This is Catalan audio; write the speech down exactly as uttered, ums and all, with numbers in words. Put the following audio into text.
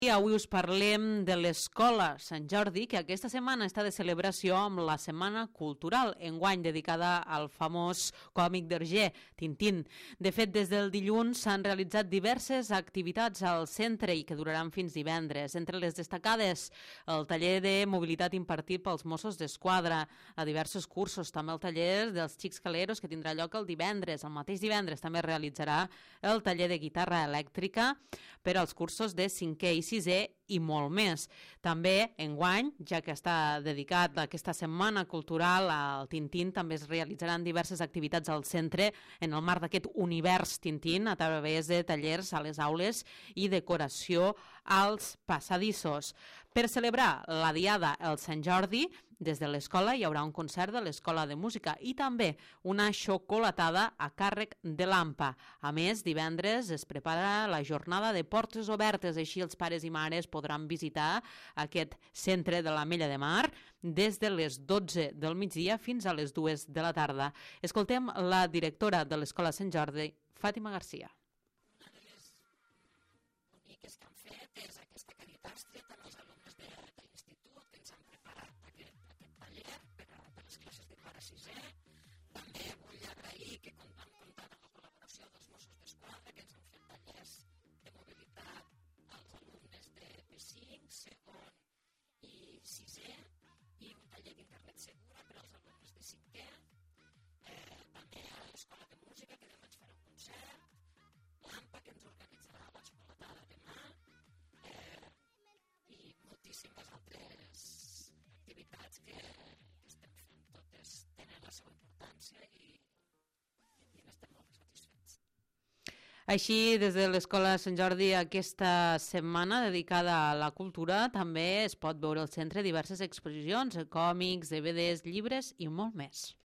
I avui us parlem de l'Escola Sant Jordi, que aquesta setmana està de celebració amb la Setmana Cultural, enguany dedicada al famós còmic d'Hergé, Tintín. De fet, des del dilluns s'han realitzat diverses activitats al centre i que duraran fins divendres. Entre les destacades, el taller de mobilitat impartit pels Mossos d'Esquadra, a diversos cursos, també el taller dels Xics Caleros, que tindrà lloc el divendres. El mateix divendres també realitzarà el taller de guitarra elèctrica per als cursos de cinquè i sisè i molt més. També, enguany, ja que està dedicat a aquesta setmana cultural al Tintín, també es realitzaran diverses activitats al centre en el marc d'aquest univers Tintín a través de tallers a les aules i decoració als passadissos. Per celebrar la Diada el Sant Jordi, des de l'escola hi haurà un concert de l'Escola de Música i també una xocolatada a càrrec de l'AMPA. A més, divendres es prepara la jornada de portes obertes, així els pares i mares podran visitar aquest centre de l'Ametlla de Mar des de les dotze del migdia fins a les dues de la tarda. Escoltem la directora de l'Escola Sant Jordi, Fàtima Garcia. Una de les boniques que han fet és aquesta caritat estreta amb els alumnes de, de l'institut que ens han preparat aquest, aquest taller per a per les classes de quart a sisè. També vull agrair que han comptat amb la col·laboració dels Mossos d'Esquadra, que ens han fet tallers de mobilitat als alumnes de P cinc, segon i sisè, i un taller d'internet segura per als alumnes de cinquè. Eh, també a l'Escola de Música, que demà ens farà un concert, l'AMPA, que ens organitzarà la xocolatada demà, eh, i moltíssimes altres activitats que, que estem fent. Totes tenen la seva importància i, i n'estem molt satisfets. Així, des de l'Escola Sant Jordi, aquesta setmana dedicada a la cultura, també es pot veure al centre diverses exposicions, còmics, D V Ds, llibres i molt més.